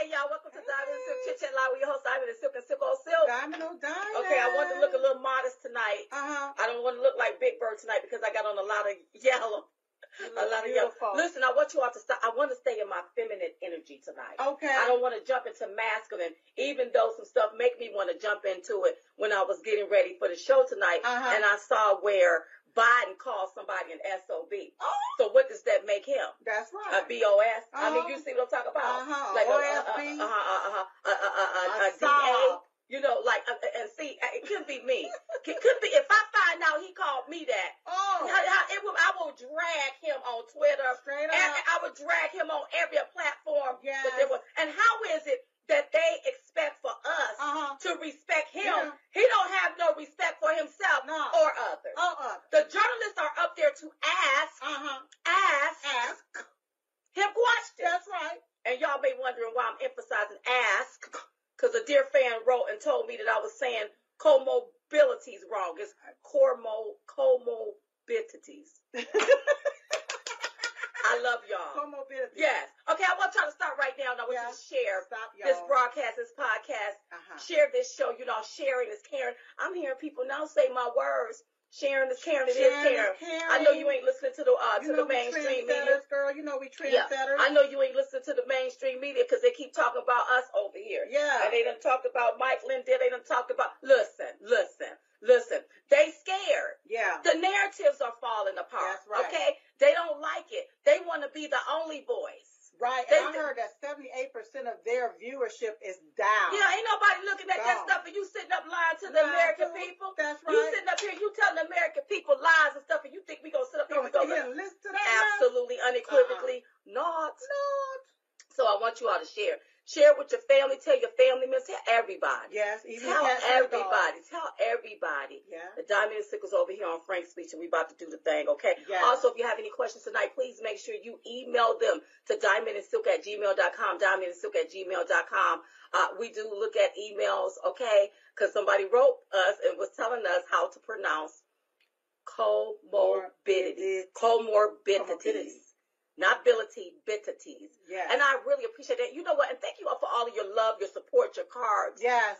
Hey, y'all, welcome to Diamond and Silk Chit Chat Live with your host, Diamond and Silk and Silk on Silk. Diamond on Diamond. Okay, I want to look a little modest tonight. I don't want to look like Big Bird tonight because I got on a lot of yellow. A lot of yellow. Listen, I want you all to stop. I want to stay in my feminine energy tonight. Okay. I don't want to jump into masculine, even though some stuff make me want to jump into it when I was getting ready for the show tonight. And I saw where Biden called somebody an SOB. So what does that make him? That's right. A BOS. I mean, you see what I'm talking about? Like OSB. A DA. You know, like, and see, it could be me. It could be, if I find out he called me that, I will drag him on Twitter. Straight up. I would drag him on every platform. Yes. That there was. And how is it that they expect for us to respect him? Yeah. He don't have no respect for himself or others. The journalists are up there to ask him questions. That's right. And y'all may wondering why I'm emphasizing ask. Because a dear fan wrote and told me that I was saying comorbidities wrong. It's comorbidities. I love y'all. Comorbidities. Yes. Okay, I want y'all to start right now. And I want you to share this broadcast, this podcast. Share this show. You know, sharing is caring. I'm hearing people now say my words. Sharing is caring. It is caring. I know you ain't listening to the mainstream media. Girl, you know we trendsetters. I know you ain't listening to the mainstream media because they keep talking about us over here. Yeah. And they done talked about Mike Lindell. They done talked about, listen. They scared. Yeah. The narratives are falling apart. That's right. Okay? They don't like it. They want to be the only voice. Right, and I heard that 78% of their viewership is down. Yeah, ain't nobody looking at that stuff, and you sitting up lying to the American people. That's right. You sitting up here, you telling the American people lies and stuff, and you think we gonna sit up here and go listen to that? Absolutely, unequivocally, not. So I want you all to share. Share with your family. Tell your family members. Tell everybody. Yes, even tell everybody. Tell everybody. Yeah. The Diamond and Silk is over here on Frank's Speech, and we about to do the thing, okay? Yes. Also, if you have any questions tonight, please make sure you email them to diamondandsilk@gmail.com, diamondandsilk@gmail.com. We do look at emails, okay? Because somebody wrote us and was telling us how to pronounce comorbidities. Not abilities. Yes. And I really appreciate that. You know what? And thank you all for all of your love, your support, your cards. Yes.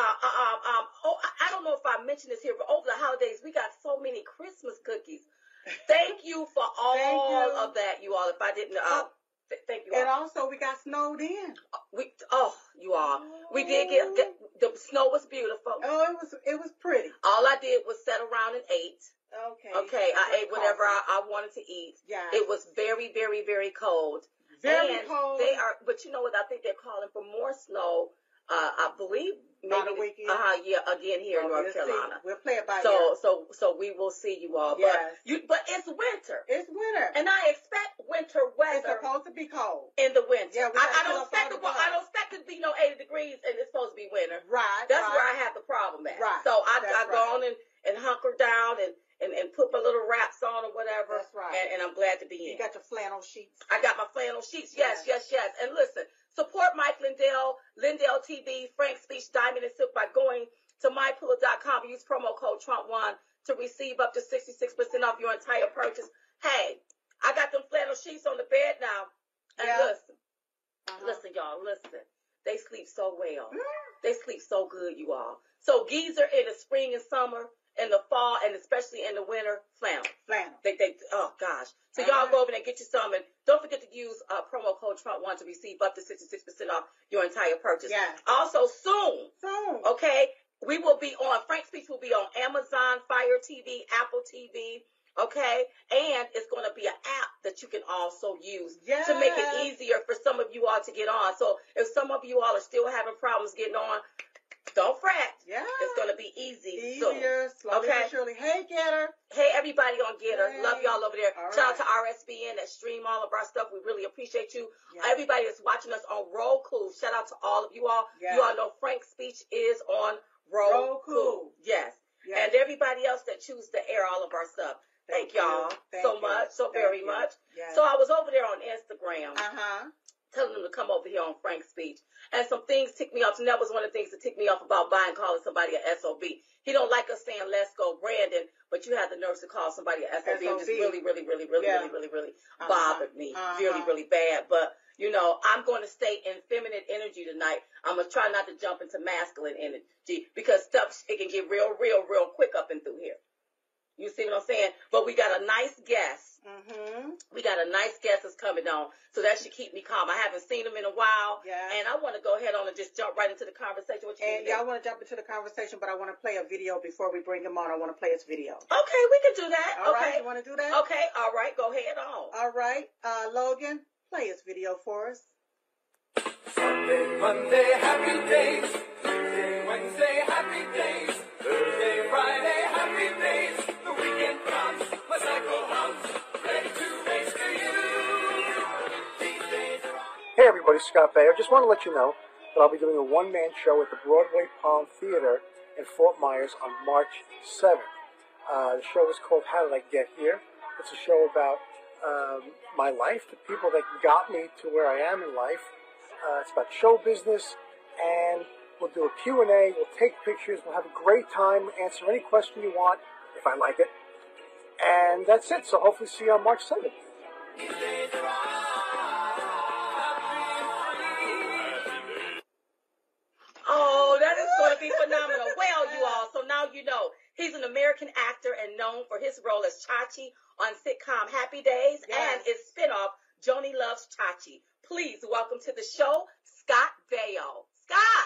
I don't know if I mentioned this here, but over the holidays, we got so many Christmas cookies. Thank you for all of that, you all. If I didn't, thank you all. And also, we got snowed in. You all. We did get, the snow was beautiful. Oh, it was pretty. All I did was sit around and ate. Okay, I ate whatever I wanted to eat. Yeah. It was very, very, very cold. Very cold. But you know what? I think they're calling for more snow. I believe maybe weekend. Again here in North Carolina. We'll play it by ear. So we will see you all. Yes. But it's winter. It's winter. And I expect winter weather. It's supposed to be cold in the winter. Yeah, I don't expect it to be no 80 degrees and it's supposed to be winter. Right. That's where I have the problem at. Right. So I go on and hunker down and put my little wraps on or whatever. That's right. And I'm glad to be in. You got your flannel sheets. I got my flannel sheets. Yes. And listen, support Mike Lindell, Lindell TV, Frank's Speech, Diamond and Silk by going to mypillow.com. Use promo code Trump1 to receive up to 66% off your entire purchase. Hey, I got them flannel sheets on the bed now. And listen, y'all, listen. They sleep so well. They sleep so good, you all. So geezer in the spring and summer, in the fall, and especially in the winter, flannel. Oh gosh. So y'all go over there and get you some, and don't forget to use promo code Trump1 to receive up to 66% off your entire purchase. Yeah. Also soon. Okay, we will be on, Frank's Speech will be on Amazon, Fire TV, Apple TV. Okay, and it's going to be an app that you can also use to make it easier for some of you all to get on. So if some of you all are still having problems getting on, don't fret. Yeah. It's going to be easier, slowly but surely. Hey, Getter. Hey, everybody on Getter. Hey. Love y'all over there. All Shout out to RSBN that stream all of our stuff. We really appreciate you. Yeah. Everybody that's watching us on Roku. Shout out to all of you all. Yeah. You all know Frank's Speech is on Roku. Yes. And everybody else that choose to air all of our stuff. Thank y'all so very much. Yes. So I was over there on Instagram. Telling them to come over here on Frank's Speech. And some things ticked me off. And that was one of the things that ticked me off about Biden calling somebody an SOB. He don't like us saying, let's go, Brandon, but you have the nerves to call somebody an SOB. It just really bothered me. Really, really bad. But, You know, I'm going to stay in feminine energy tonight. I'm going to try not to jump into masculine energy because stuff, it can get real quick up and through here. You see what I'm saying? But we got a nice guest. Mm-hmm. We got a nice guest that's coming on, so that should keep me calm. I haven't seen him in a while, and I want to go ahead on and just jump right into the conversation. What you and I want to jump into the conversation, but I want to play a video before we bring him on. I want to play his video. Okay, we can do that. All okay. right, you want to do that? Okay, all right, go ahead on. All right, Logan, play his video for us. Sunday, Monday, happy days. Tuesday, Wednesday, happy days. Thursday, Friday, happy days. The weekend comes, my cycle hums, ready to race to you. These days are on. Hey everybody, Scott Baio. Just want to let you know that I'll be doing a one-man show at the Broadway Palm Theater in Fort Myers on March 7th. The show is called How Did I Get Here? It's a show about my life, the people that got me to where I am in life. It's about show business, and we'll do a Q&A, we'll take pictures, we'll have a great time, answer any question you want, if I like it. And that's it, so hopefully see you on March 7th. These days are on. Oh, that is going to be phenomenal. Well, you all, so now you know. He's an American actor and known for his role as Chachi on sitcom Happy Days and its spinoff, Joni Loves Chachi. Please welcome to the show, Scott Baio. Scott!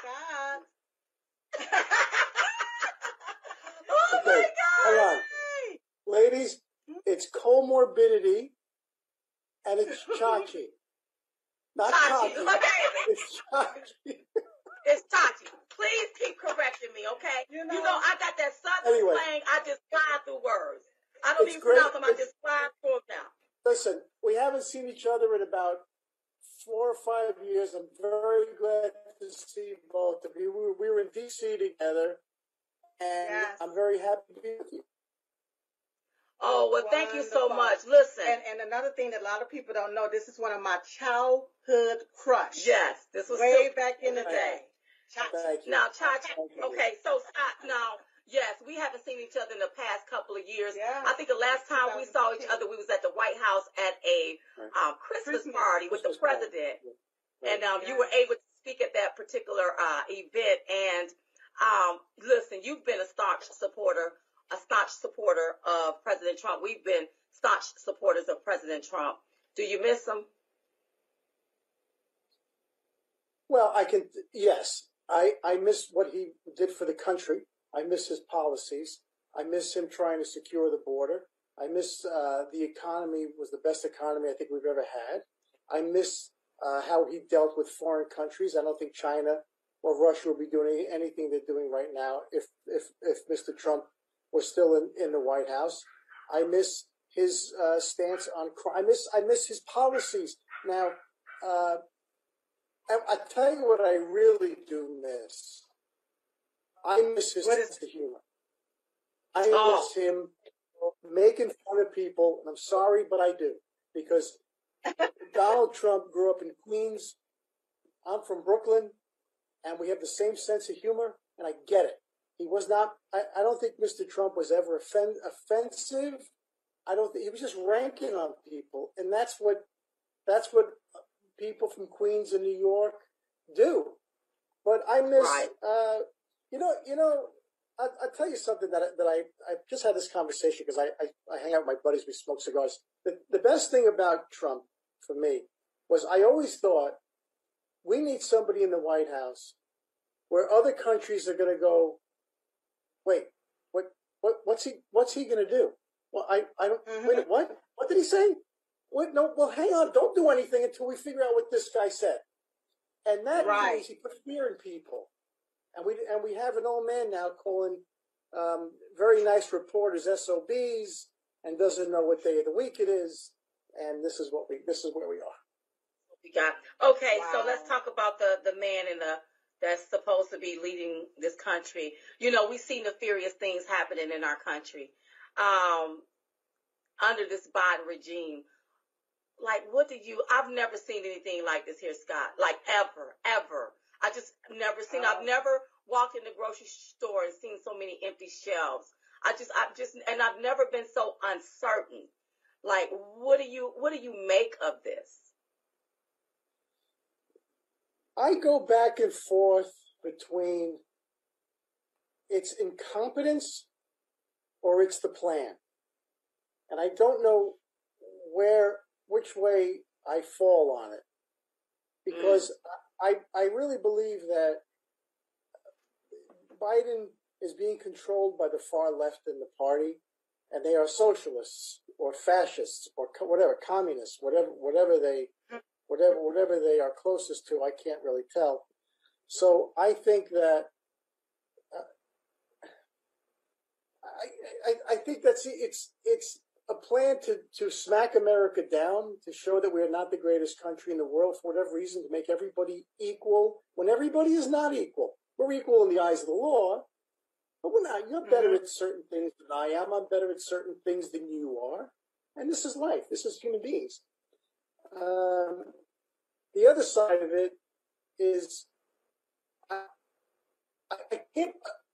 Oh, Okay, my God! hang on. Ladies, it's comorbidity and it's Chachi. Not Chachi. Chachi. Okay. It's Chachi. It's Chachi. Please keep correcting me, okay? You know I got that southern slang. I just fly through words. I don't even pronounce them. I just fly through them now. Listen, we haven't seen each other in about 4 or 5 years. I'm very glad to see both of you. We were in D.C. together, and I'm very happy to be with you. Oh, well, thank you so much. Listen. And another thing that a lot of people don't know, this is one of my childhood crush. Yes, this was way back in the day. Thank you. Now, Chachi, okay, so Scott, now, yes, we haven't seen each other in the past couple of years. Yeah. I think the last time we saw each other, we was at the White House at a Christmas party with the president. And you were able to speak at that particular event. And listen, you've been a staunch supporter of President Trump. We've been staunch supporters of President Trump. Do you miss him? Well, yes. I miss what he did for the country. I miss his policies. I miss him trying to secure the border. I miss the economy was the best economy I think we've ever had. I miss how he dealt with foreign countries. I don't think China or Russia would be doing anything they're doing right now if Mr. Trump was still in the White House. I miss his stance on crime. I miss his policies. Now, I tell you what I really do miss. I miss his sense of humor. I miss him making fun of people, and I'm sorry, but I do. Because Donald Trump grew up in Queens. I'm from Brooklyn, and we have the same sense of humor, and I get it. He was not, I don't think Mr. Trump was ever offensive. I don't think, he was just ranking on people, and that's what people from Queens and New York do. But I miss, I'll tell you something that I just had this conversation because I hang out with my buddies, we smoke cigars. The best thing about Trump for me was I always thought we need somebody in the White House where other countries are going to go, wait, what's he going to do? Well, I don't, wait, what did he say? Wait, no, well, hang on, don't do anything until we figure out what this guy said. And that means he put fear in people. And we have an old man now calling very nice reporters SOBs and doesn't know what day of the week it is. And this is where we are. We got okay. Wow. So let's talk about the man that's supposed to be leading this country. You know, we see nefarious things happening in our country under this Biden regime. Like, I've never seen anything like this here, Scott. Like, ever. I just never seen, I've never walked in the grocery store and seen so many empty shelves. And I've never been so uncertain. Like, what do you make of this? I go back and forth between it's incompetence or it's the plan. And I don't know which way I fall on it. Because I really believe that Biden is being controlled by the far left in the party, and they are socialists or fascists or whatever, communists, whatever they are closest to. I can't really tell. So I think that I think it's a plan to smack America down, to show that we are not the greatest country in the world for whatever reason, to make everybody equal when everybody is not equal. We're equal in the eyes of the law, but we're not. You're better at certain things than I am. I'm better at certain things than you are. And this is life. This is human beings. The other side of it is I can't.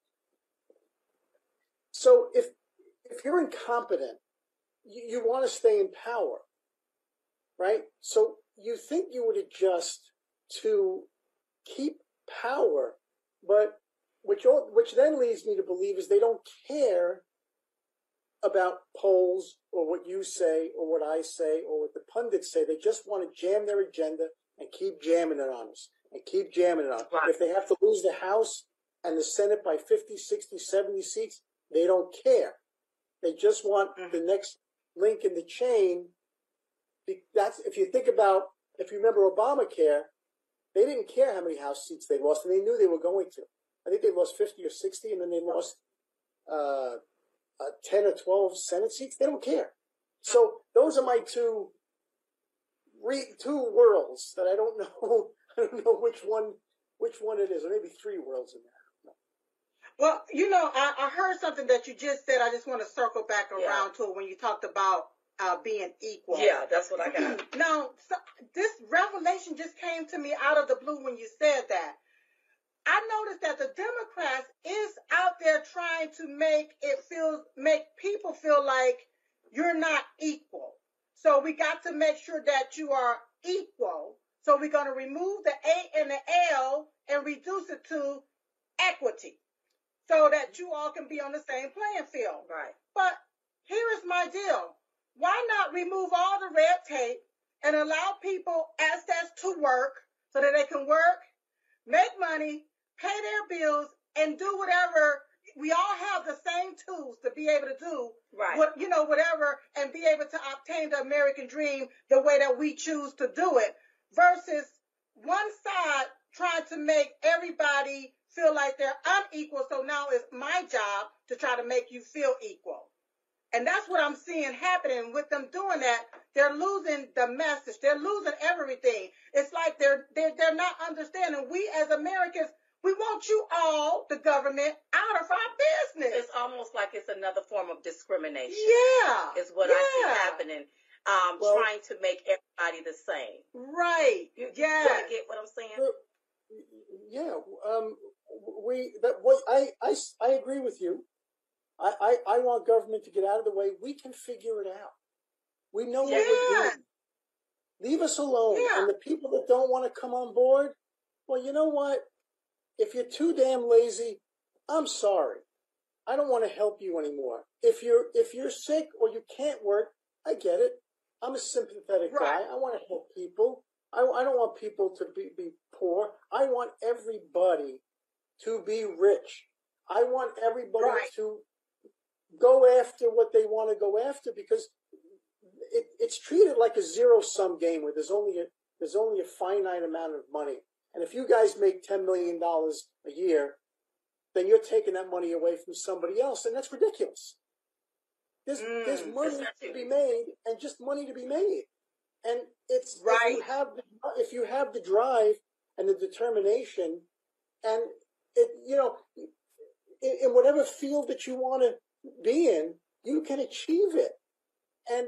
So if you're incompetent, you want to stay in power, right? So you think you would adjust to keep power, but which then leads me to believe is they don't care about polls or what you say or what I say or what the pundits say. They just want to jam their agenda and keep jamming it on us and keep jamming it on. Right. If they have to lose the House and the Senate by 50, 60, 70 seats, they don't care. They just want the next link in the chain. That's if you remember Obamacare, they didn't care how many House seats they lost, and they knew they were going to. I think they lost 50 or 60, and then they lost 10 or 12 Senate seats. They don't care. So those are my two worlds that I don't know. I don't know which one it is, or maybe three worlds in there. Well, I heard something that you just said. I just want to circle back around to it when you talked about being equal. Yeah, that's what I got. Now, this revelation just came to me out of the blue when you said that. I noticed that the Democrats is out there trying to make people feel like you're not equal. So we got to make sure that you are equal. So we're going to remove the A and the L and reduce it to equity, so that you all can be on the same playing field. Right. But here is my deal. Why not remove all the red tape and allow people access to work so that they can work, make money, pay their bills, and do whatever? We all have the same tools to be able to do whatever, and be able to obtain the American dream the way that we choose to do it, versus one side trying to make everybody feel like they're unequal. So now it's my job to try to make you feel equal. And that's what I'm seeing happening with them doing that. They're losing the message. They're losing everything. It's like they're not understanding. We as Americans, we want you all, the government, out of our business. It's almost like it's another form of discrimination. Yeah. Is what I see happening. Trying to make everybody the same. Right. You want to get what I'm saying? Yeah. I agree with you. I want government to get out of the way. We can figure it out. We know what we're doing. Leave us alone. Yeah. And the people that don't want to come on board, well, you know what? If you're too damn lazy, I'm sorry. I don't want to help you anymore. If you're sick or you can't work, I get it. I'm a sympathetic guy. I want to help people. I don't want people to be poor. I want everybody to be rich. I want everybody to go after what they want to go after, because it's treated like a zero-sum game where there's only a finite amount of money. And if you guys make $10 million a year, then you're taking that money away from somebody else, and that's ridiculous. There's money to be made, and just money to be made. And it's if you have the drive and the determination, and in whatever field that you want to be in, you can achieve it. And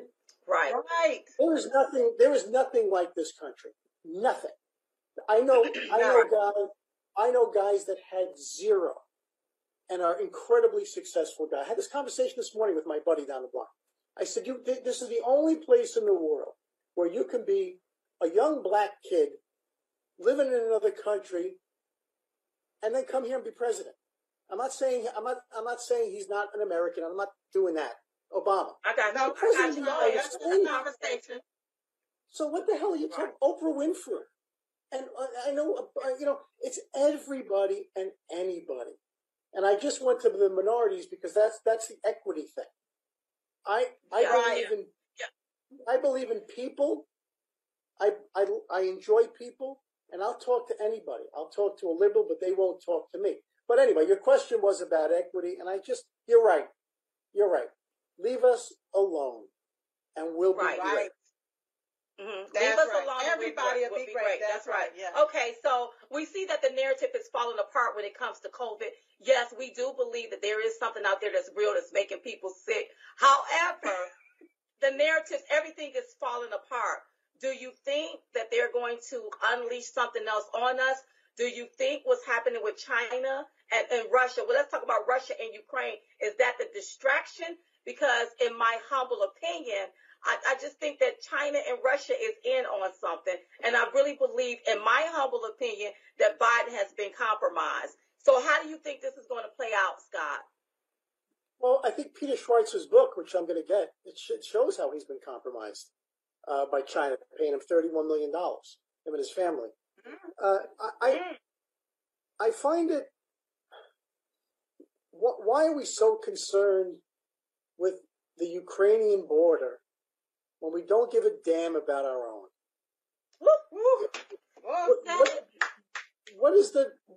there is nothing like this country. Nothing. I know guys that had zero and are incredibly successful guys. I had this conversation this morning with my buddy down the block. I said, this is the only place in the world where you can be a young black kid living in another country, and then come here and be president. I'm not saying he's not an American. I'm not doing that. Obama. I got No, you. I got you. no, that's a conversation. So what the hell are you talking? Oprah Winfrey, and I know it's everybody and anybody. And I just went to the minorities because that's the equity thing. I believe in people. I enjoy people, and I'll talk to anybody. I'll talk to a liberal, but they won't talk to me. But anyway, your question was about equity, and you're right. You're right. Leave us alone, and we'll be great. Mm-hmm. Leave us alone. Everybody will be great. That's right. Yeah. Okay, so we see that the narrative is falling apart when it comes to COVID. Yes, we do believe that there is something out there that's real that's making people sick. However, the narrative, everything is falling apart. Do you think that they're going to unleash something else on us? Do you think what's happening with China and Russia? Well, let's talk about Russia and Ukraine. Is that the distraction? Because in my humble opinion, I just think that China and Russia is in on something. And I really believe, in my humble opinion, that Biden has been compromised. So how do you think this is going to play out, Scott? Well, I think Peter Schweizer's book, which I'm going to get, it shows how he's been compromised by China, paying him $31 million, him and his family. I find it, why are we so concerned with the Ukrainian border when we don't give a damn about our own? What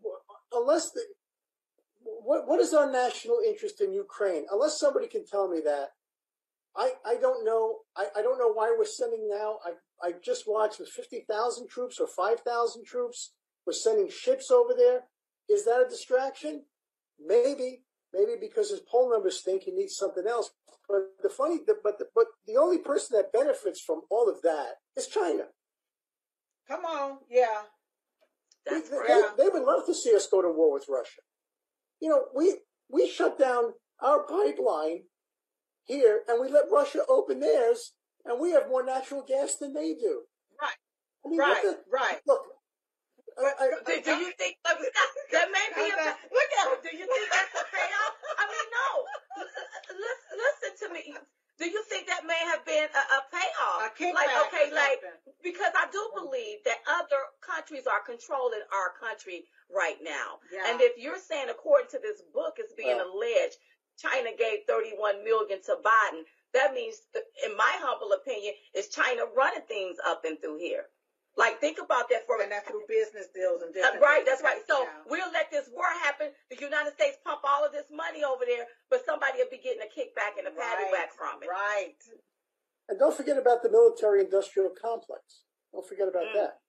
is our national interest in Ukraine? Unless somebody can tell me that, I don't know. I don't know why we're sending now. I just watched with 50,000 troops or 5,000 troops. We're sending ships over there. Is that a distraction? Maybe because his poll numbers think he needs something else. But the only person that benefits from all of that is China. Come on, yeah. They would love to see us go to war with Russia. We shut down our pipeline here, and we let Russia open theirs, and we have more natural gas than they do. Right. I mean, right. Look, do you think that may be do you think that's a payoff? I mean, no. Listen to me. Do you think that may have been a payoff? Because I do believe that other countries are controlling our country right now. Yeah. And if you're saying, according to this book, it's being alleged, China gave $31 million to Biden, that means, in my humble opinion, is China running things up and through here. Like, think about that for a minute. And that's through business deals and different right, things. that's right. So we'll let this war happen. The United States pump all of this money over there, but somebody will be getting a kickback and a patty whack from it. Right. And don't forget about the military-industrial complex. Don't forget about that.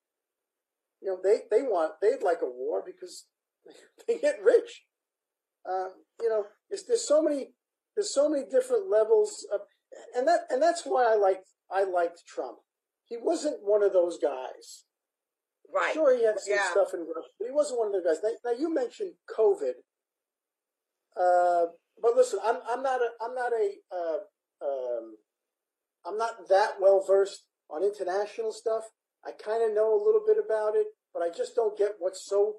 They'd like a war because they get rich. There's so many different levels of, and that's why I liked Trump. He wasn't one of those guys. Right. Sure, he had some stuff in Russia, but he wasn't one of those guys. Now you mentioned COVID, but listen, I'm not that well versed on international stuff. I kind of know a little bit about it, but I just don't get what's so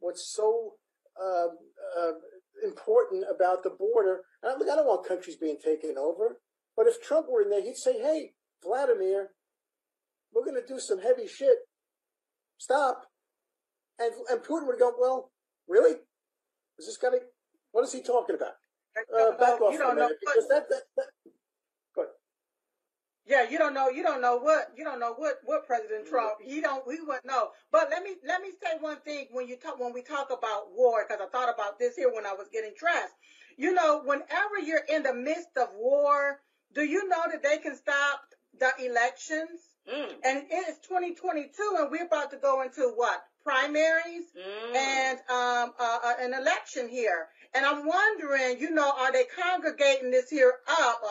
important about the border. And I don't want countries being taken over, but if Trump were in there, he'd say, "Hey, Vladimir, we're going to do some heavy shit. Stop." And Putin would go, "Well, really? Is this guy? What is he talking about?" Back off for a minute, because that. Go ahead. Yeah, you don't know what President Trump. We wouldn't know. But let me say one thing when we talk about war, because I thought about this here when I was getting dressed. Whenever you're in the midst of war, do you know that they can stop the elections? And it's 2022, and we're about to go into what? Primaries and an election here. And I'm wondering, are they congregating this here up,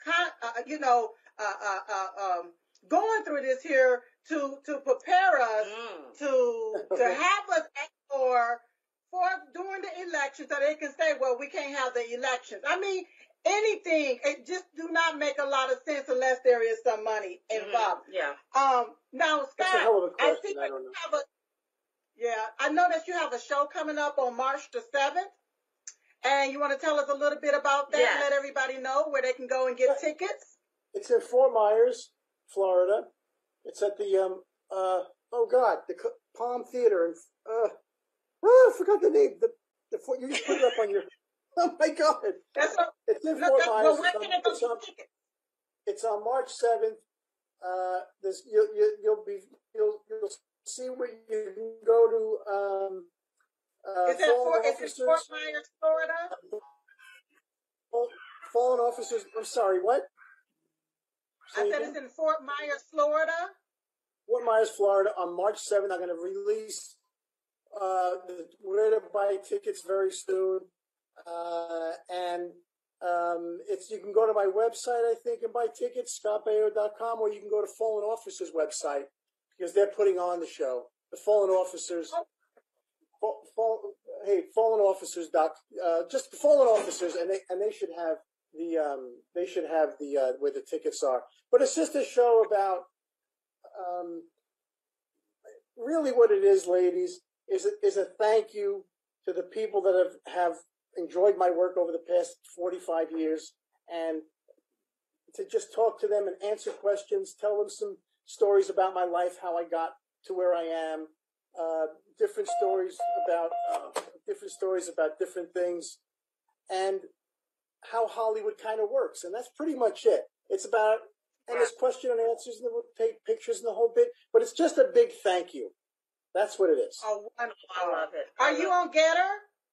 going through this here to prepare us to have us for during the election, so they can say, well, we can't have the elections. I mean, anything, it just do not make a lot of sense unless there is some money involved. Yeah. Now, Scott, That's a hell of a question. I see Yeah, I know that you have a show coming up on March the 7th, and you want to tell us a little bit about that and Yes. let everybody know where they can go and get tickets? It's in Fort Myers, Florida. It's at the the Palm Theater, and I forgot the name. You just put it up on your. Oh my God! That's a, It's in no, Fort that's, Myers. well, where can they go get tickets? It's on March 7th. You'll see where you can go to. Is it Fort Myers, Florida? Fallen officers. I'm sorry. What? I said it's in Fort Myers, Florida. Fort Myers, Florida. On March 7th, I'm going to release. We're going to buy tickets very soon, and you can go to my website, I think, and buy tickets, scottbaio.com, or you can go to Fallen Officers website because they're putting on the show. The Fallen Officers. Fallen Officers just Fallen Officers, and they should have the where the tickets are. But it's just a show about really what it is, ladies, is a thank you to the people that have enjoyed my work over the past 45 years, and to just talk to them and answer questions, tell them some stories about my life, how I got to where I am. Different stories about different things, and how Hollywood kind of works, and that's pretty much it. It's about, and there's question and answers, and we'll take pictures and the whole bit, but it's just a big thank you. That's what it is. Oh, wonderful. I love it. Are you on Getter?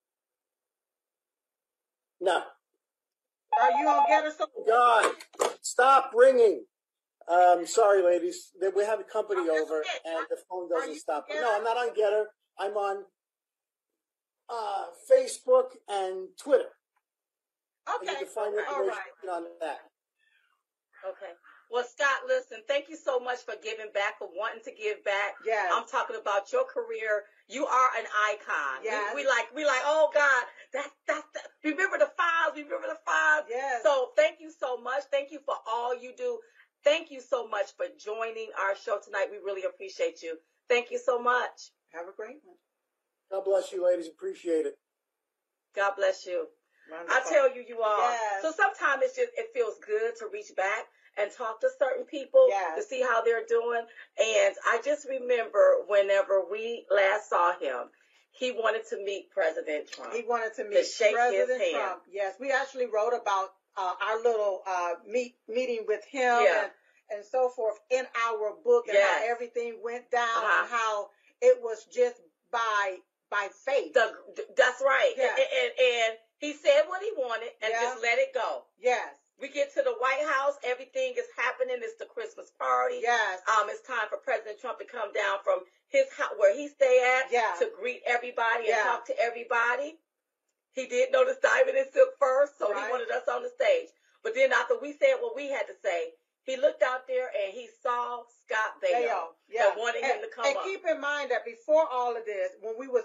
No. Are you on Getter? God, stop ringing. Sorry, ladies. We have a company over, and the phone doesn't stop. No, I'm not on Getter. I'm on Facebook and Twitter. Okay. You can find information on that. Okay. Well, Scott, listen, thank you so much for giving back, for wanting to give back. Yes. I'm talking about your career. You are an icon. Yes. We like, oh God, that's remember the files. Yes. So thank you so much. Thank you for all you do. Thank you so much for joining our show tonight. We really appreciate you. Thank you so much. Have a great one. God bless you, ladies. Appreciate it. God bless you. Wonderful. I tell you, you are. Yes. So sometimes it feels good to reach back and talk to certain people to see how they're doing. And I just remember whenever we last saw him, he wanted to meet President Trump. He wanted to meet President Trump. Yes, we actually wrote about our little meeting with him and so forth in our book, and how everything went down, and how it was just by faith. That's right. Yeah. And he said what he wanted and just let it go. Yes. We get to the White House, everything is happening. It's the Christmas party. Yes. It's time for President Trump to come down from his house where he stay at to greet everybody and talk to everybody. He did notice Diamond and Silk first, so he wanted us on the stage. But then after we said what we had to say, he looked out there and he saw Scott Baio and wanted him to come up. And keep in mind that before all of this, when we was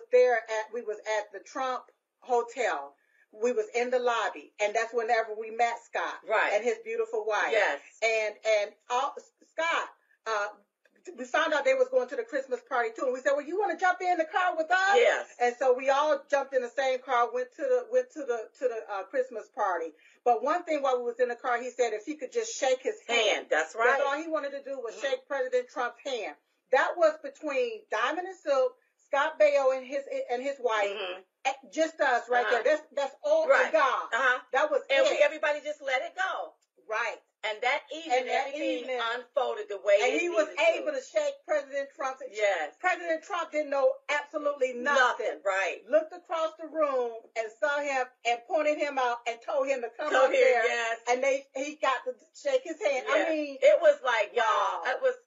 at the Trump Hotel. We was in the lobby, and that's whenever we met Scott and his beautiful wife. Yes. And Scott, we found out they was going to the Christmas party too, and we said, "Well, you want to jump in the car with us?" Yes. And so we all jumped in the same car, went to the Christmas party. But one thing while we was in the car, he said if he could just shake his hand. That's right. That's all he wanted to do was shake President Trump's hand. That was between Diamond and Silk, Scott Baio and his wife. Just us right there. That's all for God. That was it. Everybody just let it go. Right. And that evening, everything unfolded the way and he was able to shake President Trump's. Yes. President Trump didn't know absolutely nothing. Right. Looked across the room and saw him and pointed him out and told him to come up there. Yes. And he got to shake his hand. Yes. I mean, it was like, y'all, it was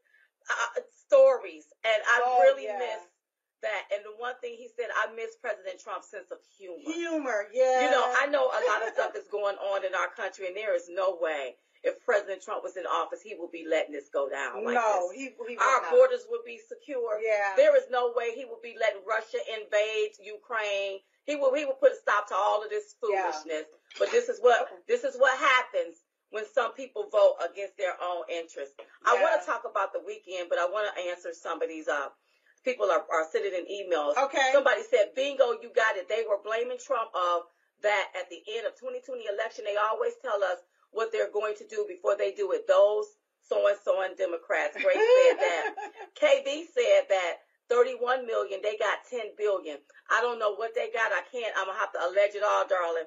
stories. And I really miss that. And the one thing he said, I miss President Trump's sense of humor. Yeah. You know, I know a lot of stuff is going on in our country, and there is no way if President Trump was in office, he would be letting this go down like this. Our borders would be secure. Yeah. There is no way he would be letting Russia invade Ukraine. He would put a stop to all of this foolishness. Yeah. But this is what happens when some people vote against their own interests. I want to talk about the weekend, but I want to answer somebody's People are sending in emails. Okay. Somebody said, bingo, you got it. They were blaming Trump of that at the end of 2020 election. They always tell us what they're going to do before they do it. Those so-and-so and Democrats. Grace said that. KB said that 31 million, they got 10 billion. I don't know what they got. I'm going to have to allege it all, darling.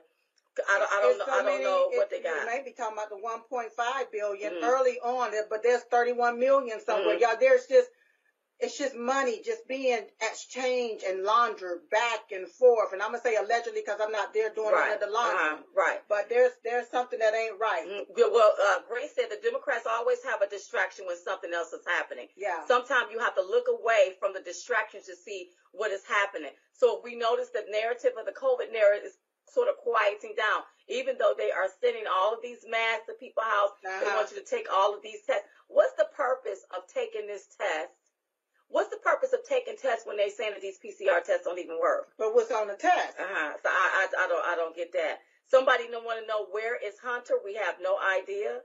I don't know what they got. You may be talking about the 1.5 billion early on, but there's 31 million somewhere. Y'all, it's just money just being exchanged and laundered back and forth. And I'm going to say allegedly because I'm not there doing none of the laundering. Right. But there's something that ain't right. Well, Grace said the Democrats always have a distraction when something else is happening. Yeah. Sometimes you have to look away from the distractions to see what is happening. So we notice the narrative of the COVID narrative is sort of quieting down, even though they are sending all of these masks to people's house. They want you to take all of these tests. What's the purpose of taking this test? What's the purpose of taking tests when they're saying that these PCR tests don't even work? But what's on the test? So I don't get that. Somebody want to know, where is Hunter? We have no idea.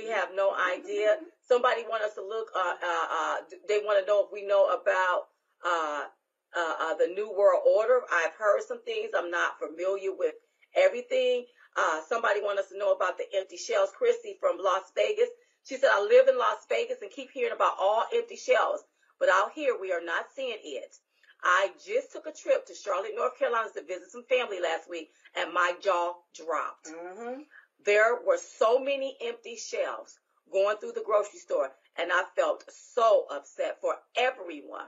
Somebody want us to look. They want to know if we know about the New World Order. I've heard some things. I'm not familiar with everything. Somebody want us to know about the empty shells. Christy from Las Vegas. She said, I live in Las Vegas and keep hearing about all empty shells. But out here, we are not seeing it. I just took a trip to Charlotte, North Carolina to visit some family last week, and my jaw dropped. There were so many empty shelves going through the grocery store, and I felt so upset for everyone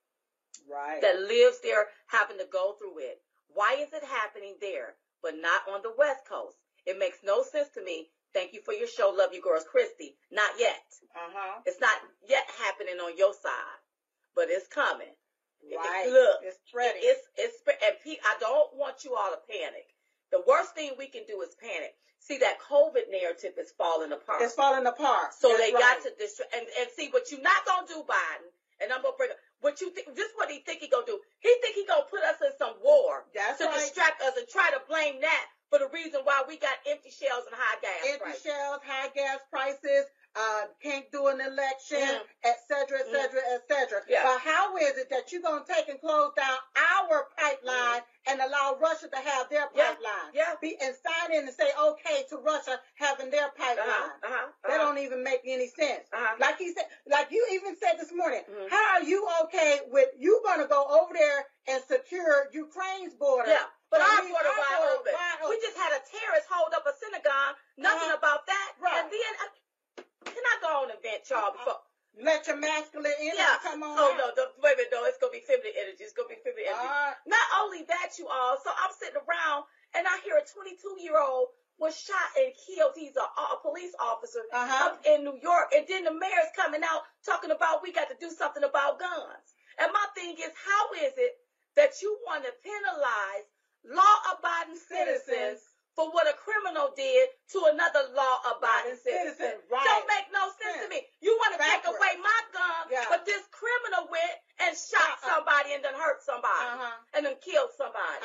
that lives there having to go through it. Why is it happening there, but not on the West Coast? It makes no sense to me. Thank you for your show. Love you, girls. Christy, not yet. It's not yet happening on your side, but it's coming. Look, it's spreading. And I don't want you all to panic. The worst thing we can do is panic. See, that COVID narrative is falling apart. It's falling apart. So they got to distract. And see, what you're not going to do, Biden, and I'm going to bring up, what you think, this is what he think he going to do. He think he going to put us in some war to distract us and try to blame that for the reason why we got empty shells and high gas prices. Empty shells, high gas prices, can't do an election, et cetera, et cetera, et cetera. But how is it that you're going to take and close down our pipeline and allow Russia to have their pipeline? And sign in and say okay to Russia having their pipeline. That don't even make any sense. Like he said, like you even said this morning, how are you okay with you going to go over there and secure Ukraine's border? But our border wide open. We just had a terrorist hold up a synagogue. Nothing about that. And then, can I go on and vent, y'all? Before? Let your masculine energy come on. Oh, no, wait a minute, no. It's going to be feminine energy. It's going to be feminine energy. Not only that, you all. So I'm sitting around, and I hear a 22-year-old was shot and killed. He's a police officer up in New York. And then the mayor's coming out talking about we got to do something about guns. And my thing is, how is it that you want to penalize law-abiding citizens for what a criminal did to another law-abiding citizen? Don't make no sense to me. You want to take away my gun, but this criminal went and shot somebody and then hurt somebody and then killed somebody.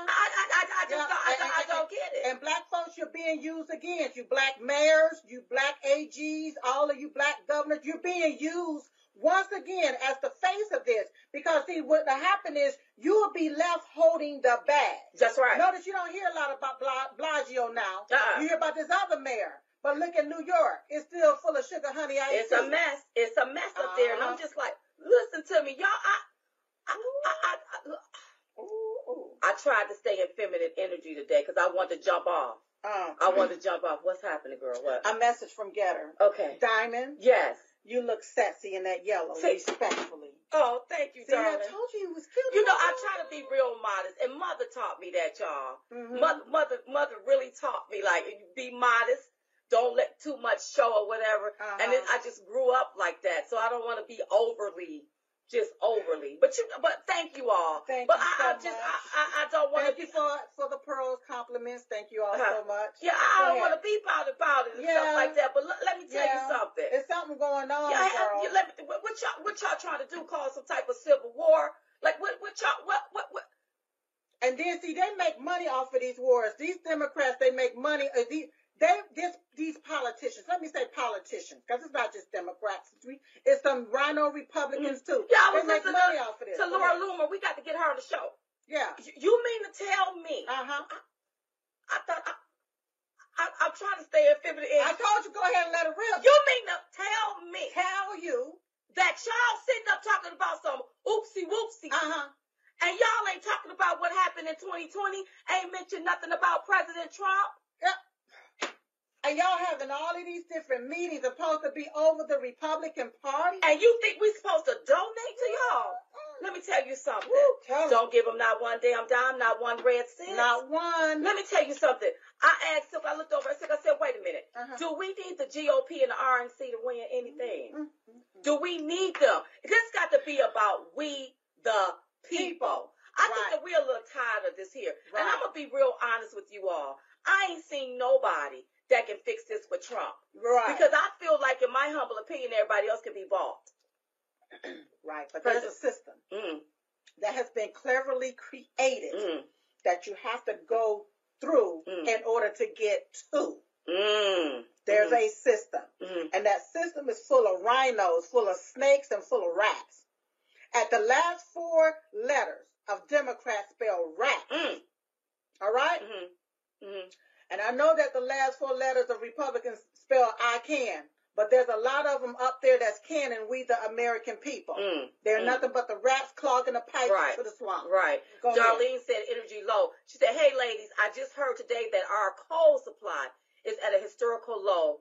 I don't get it. And black folks, you're being used against. You black mayors, you black AGs, all of you black governors, you're being used once again as the face of this. Because see, what will happen is you will be left holding the badge. That's right. Notice you don't hear a lot about Blasio now. You hear about this other mayor. But look at New York. It's still full of sugar, honey, ice. It's a mess. It's a mess up there. And I'm just like, listen to me, y'all. I tried to stay in feminine energy today because I wanted to jump off. I wanted to jump off. What's happening, girl? What? A message from Getter. Okay. Diamond. Yes. You look sexy in that yellow, respectfully. Oh, thank you, darling. I told you it was cute. You know, I try to be real modest, and Mother taught me that, y'all. Mother really taught me, like, be modest. Don't let too much show or whatever. And then I just grew up like that, so I don't want to be overly. But thank you all. Thank you so much. I don't want to be. Thank you for the pearls compliments. Thank you all so much. Yeah, I don't want to be about it and stuff like that. But let me tell you something. There's something going on, girl. What y'all trying to do? Cause some type of civil war? Like what y'all what? And then see, they make money off of these wars. These Democrats, they make money. these politicians, let me say politicians, because it's not just Democrats. It's some rhino Republicans too. Yeah, I was they make listening money off of this. to Laura Loomer. We got to get her on the show. Yeah. You mean to tell me? I thought I'm trying to stay at 50. I told you go ahead and let it rip. You mean to tell me? Tell you that y'all sitting up talking about some oopsie whoopsie. And y'all ain't talking about what happened in 2020. Ain't mentioned nothing about President Trump. Yep. And y'all having all of these different meetings supposed to be over the Republican Party. And you think we supposed to donate to y'all? Let me tell you something. Don't give them not one damn dime, not one red cent. Not one. Let me tell you something. I asked Silk, I looked over at Silk, I said, wait a minute. Do we need the GOP and the RNC to win anything? Do we need them? This got to be about we the people. I think that we're a little tired of this here. And I'm going to be real honest with you all. I ain't seen nobody that can fix this for Trump. Because I feel like, in my humble opinion, everybody else can be bought. But there's a system that has been cleverly created that you have to go through in order to get to. There's a system. And that system is full of rhinos, full of snakes, and full of rats. At the last 4 letters of Democrat spell rat. All right? And I know that the last 4 letters of Republicans spell I can. But there's a lot of them up there that's can, and we the American people. They're nothing but the rats clogging the pipes to the swamp. Darlene said energy low. She said, hey, ladies, I just heard today that our coal supply is at a historical low.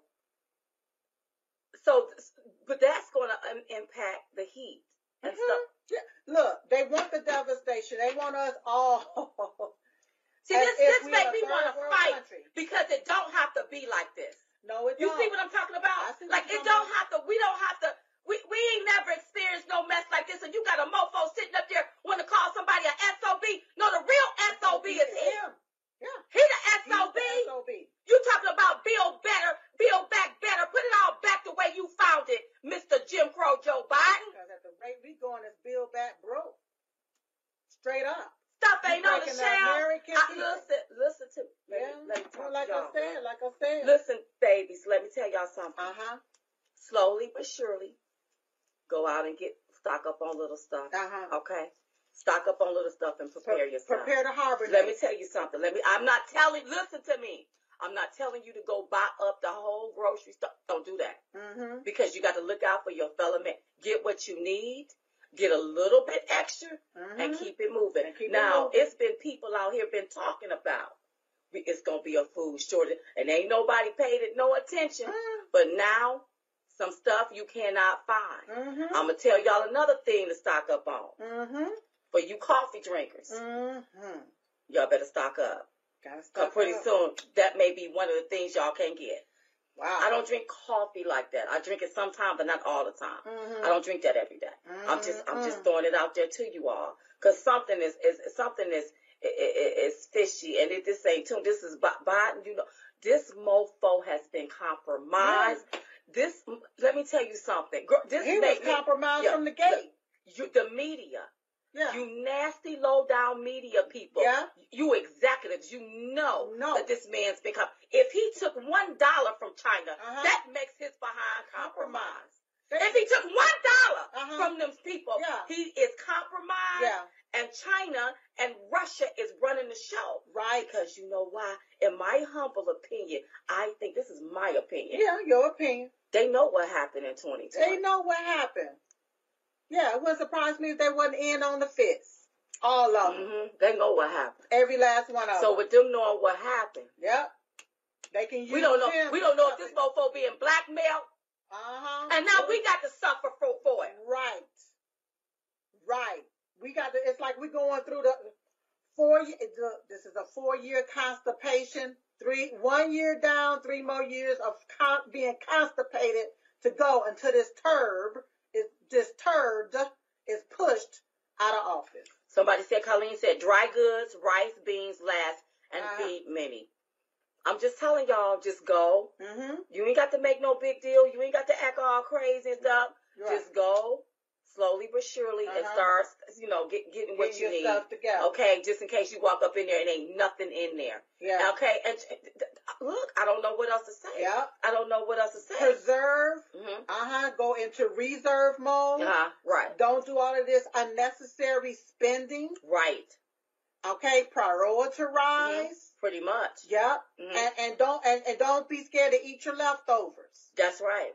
So, but that's going to impact the heat and stuff. Yeah. Look, they want the devastation. They want us all. See, this makes me want to fight because it don't have to be like this. No, it don't. You see what I'm talking about? Like, it don't have to, we don't have to, we ain't never experienced no mess like this, and you got a mofo sitting up there wanting to call somebody an SOB. No, the real SOB is him. Yeah. He the SOB. You talking about build better, build back better, put it all back the way you found it, Mr. Jim Crow Joe Biden. Because at the rate we going, it's build back broke. Straight up. Stuff ain't on the shelf. Listen to me. Let me talk like y'all. Like I said. Listen, babies, let me tell y'all something. Slowly but surely, go out and stock up on little stuff. Okay? Stock up on little stuff and prepare yourself. Prepare to harbor. Let me tell you something. Listen to me. I'm not telling you to go buy up the whole grocery store. Don't do that. Because you got to look out for your fellow man. Get what you need. Get a little bit extra and keep it moving. It's been people out here been talking about it's going to be a food shortage, and ain't nobody paid it no attention. But now, some stuff you cannot find. I'm going to tell y'all another thing to stock up on. For you coffee drinkers, y'all better stock up. Because pretty soon, that may be one of the things y'all can't get. Wow. I don't drink coffee like that. I drink it sometimes, but not all the time. I don't drink that every day. I'm just throwing it out there to you all, because something is fishy, and this ain't too. This is Biden. You know, this mofo has been compromised. Let me tell you something. He was compromised from the gate. The media. You nasty, low-down media people. You executives, you know that this man's been if he took $1 from China, that makes his behind compromised. If he took $1 from them people, he is compromised. And China and Russia is running the show. Because you know why? In my humble opinion, I think this is my opinion. Yeah, your opinion. They know what happened in 2020. They know what happened. Yeah, it wouldn't surprise me if they wasn't in on the fits. All of them. They know what happened. Every last one of them. So with them knowing what happened. They can use We don't know if this mofo being blackmailed. And now we got to suffer for it. Right. We got to, it's like we're going through this is a 4-year constipation. 1 year down, 3 more years of being constipated to go until this turd is pushed out of office. Somebody said, Colleen said, dry goods, rice, beans last, and feed many. I'm just telling y'all, just go. You ain't got to make no big deal. You ain't got to act all crazy and stuff. Just go slowly but surely and start, getting what you need. Together. Okay, just in case you walk up in there and ain't nothing in there. Okay, and look, I don't know what else to say. Yep. I don't know what else to say. Preserve. Mm-hmm. Go into reserve mode. Right. Don't do all of this unnecessary spending. Right. Okay. Prioritize. Pretty much. Yep. And don't be scared to eat your leftovers. That's right.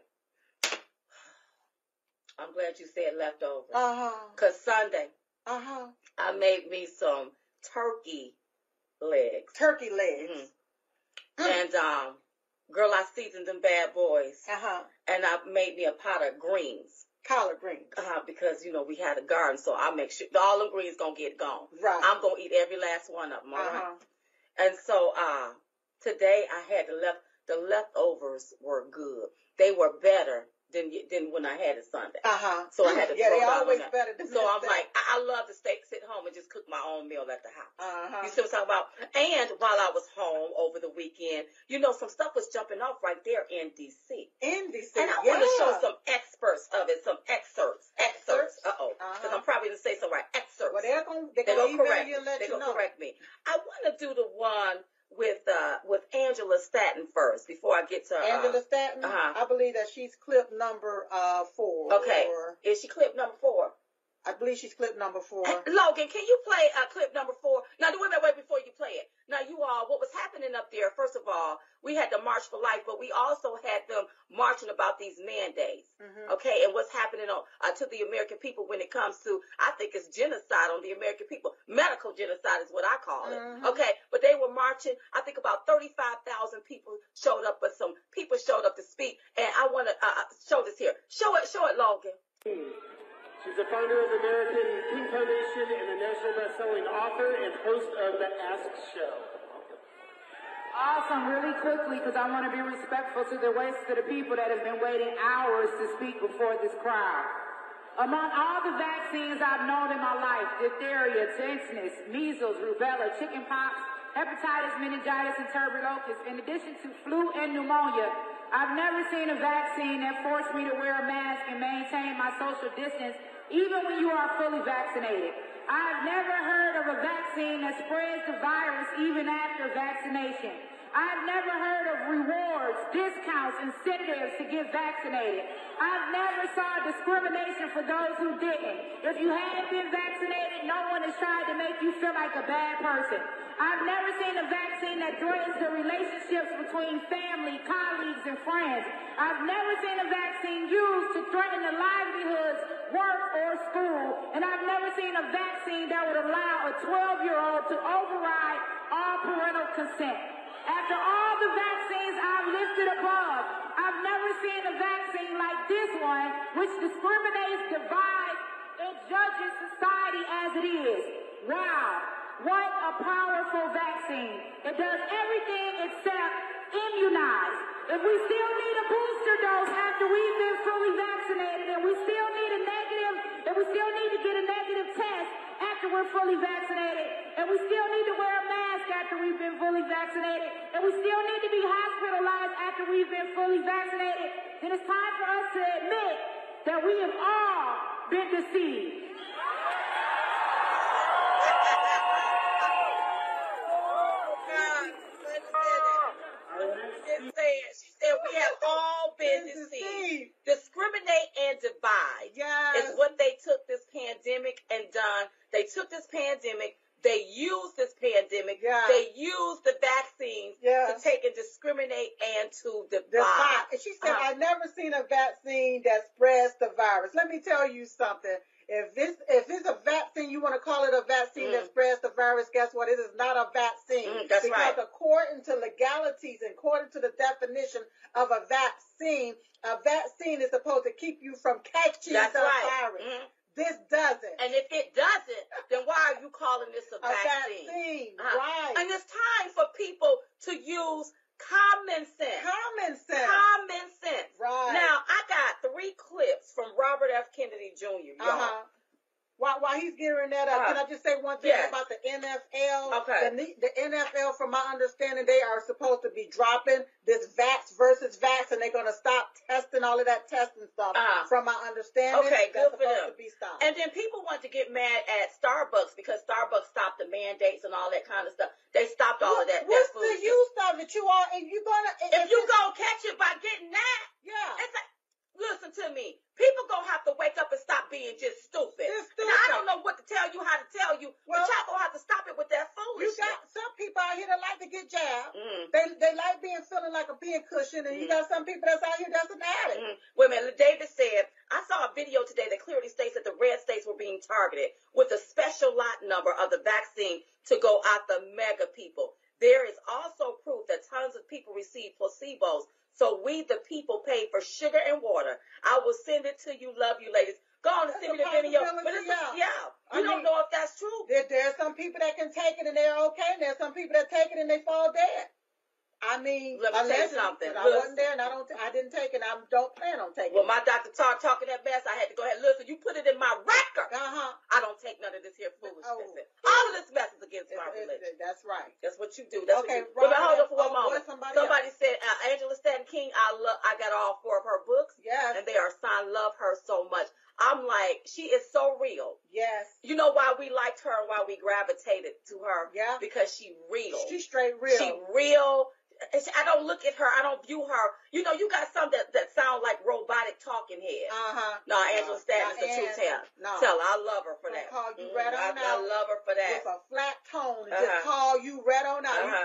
I'm glad you said leftovers. 'Cause Sunday, I made me some turkey legs. Turkey legs. And girl, I seasoned them bad boys. And I made me a pot of greens. Collard greens. Because we had a garden, so I make sure all the greens gonna get gone. Right. I'm gonna eat every last one of them. All right. And so today I had the leftovers were good. They were better than when I had it Sunday. So I had to throw they it out always on that. better than So I'm like, I love to sit home and just cook my own meal at the house. You see what I'm talking about? And while I was home over the weekend, some stuff was jumping off right there in D.C. In D.C. And I want to show some experts of it, some excerpts. Because I'm probably going to say something right. Excerpts. Well, they're going to correct you and let They're you going to know. correct me. I want to do the one with Angela Stanton first before I get to Angela Stanton. I believe that she's clip number 4. Okay, is she clip number 4? I believe she's clip number 4. Logan, can you play clip number 4? Now, wait before you play it. Now, you all, what was happening up there? First of all, we had the March for Life, but we also had them marching about these mandates. Okay, and what's happening to the American people when it comes to, I think it's genocide on the American people. Medical genocide is what I call it. Okay, but they were marching. I think about 35,000 people showed up, but some people showed up to speak. And I want to show this here. Show it, Logan. She's the founder of the American King Foundation and the national best-selling author and host of The Ask Show. Awesome, really quickly, because I want to be respectful to the waste of the people that have been waiting hours to speak before this crowd. Among all the vaccines I've known in my life, diphtheria, tetanus, measles, rubella, chickenpox, hepatitis, meningitis, and tuberculosis, in addition to flu and pneumonia, I've never seen a vaccine that forced me to wear a mask and maintain my social distance, even when you are fully vaccinated. I've never heard of a vaccine that spreads the virus even after vaccination. I've never heard of rewards, discounts, incentives to get vaccinated. I've never saw discrimination for those who didn't. If you hadn't been vaccinated, no one has tried to make you feel like a bad person. I've never seen a vaccine that threatens the relationships between family, colleagues, and friends. I've never seen a vaccine used to threaten the livelihoods, work, or school. And I've never seen a vaccine that would allow a 12-year-old to override all parental consent. After all the vaccines I've listed above, I've never seen a vaccine like this one, which discriminates, divides, and judges society as it is. Wow. What a powerful vaccine. It does everything except immunize. If we still need a booster dose after we've been fully vaccinated, and we still need to get a negative test after we're fully vaccinated, and we still need to wear a mask after we've been fully vaccinated, and we still need to be hospitalized after we've been fully vaccinated, then it's time for us to admit that we have all been deceived. She said we have all been deceived. Discriminate and divide is what they took this pandemic and done. They took this pandemic, they used this pandemic, they used the vaccines to take and discriminate and to divide. And she said, I've never seen a vaccine that spreads the virus. Let me tell you something. If it's a vaccine, you want to call it a vaccine that spreads the virus, guess what? It is not a vaccine. That's because right. according to legalities and according to the definition of a vaccine is supposed to keep you from catching the virus. This doesn't. And if it doesn't, then why are you calling this a vaccine? Right. And it's time for people to use common sense. Common sense. Common sense. Right. Now, I got 3 clips from Robert F. Kennedy Jr., y'all. While he's getting bring that up. Can I just say one thing about the NFL? Okay. The NFL, from my understanding, they are supposed to be dropping this vax versus vax, and they're going to stop testing all of that testing stuff. From my understanding, okay, good that's for supposed them. to be stopped. And then people want to get mad at Starbucks because Starbucks stopped the mandates and all that kind of stuff. They stopped all of that. What's food the use of it? You all, and you gonna if you gonna catch it by getting that, it's like, listen to me. People gonna have to wake up and stop being just stupid. Now, I don't know what to tell you, how to tell you, but y'all gonna have to stop it with that foolishness. You got some people out here that like to get jabbed. They like feeling like a pin cushion, and you got some people that's out here that's an addict. Wait a minute. David said, I saw a video today that clearly states that the red states were being targeted with a special lot number of the vaccine to go out the mega people. There is also proof that tons of people receive placebos. So we, the people, pay for sugar and water. I will send it to you. Love you, ladies. Go on and send me the video. But it's we don't know if that's true. There's some people that can take it and they're okay, and there's some people that take it and they fall dead. I mean, let me tell you something. I wasn't there, and I didn't take it. And I don't plan on taking it. Well, my doctor started talking that mess. I had to go ahead. Listen, you put it in my record. I don't take none of this here foolishness. All of this mess is against my religion. That's right. That's what you do. That's okay. What you do. Hold on for one moment. Somebody said Angela Stanton King. I got all 4 of her books. Yes. And they are signed. Love her so much. I'm like, she is so real. Yes. You know why we liked her and why we gravitated to her? Yeah. Because she real. She's straight real. She real. I don't look at her. I don't view her. You know, you got some that sound like robotic talking heads. No, Angela Stanton is the truth teller. Tell her, I love her for that. Call you right on out. I love her for that. With a flat tone and just call you right on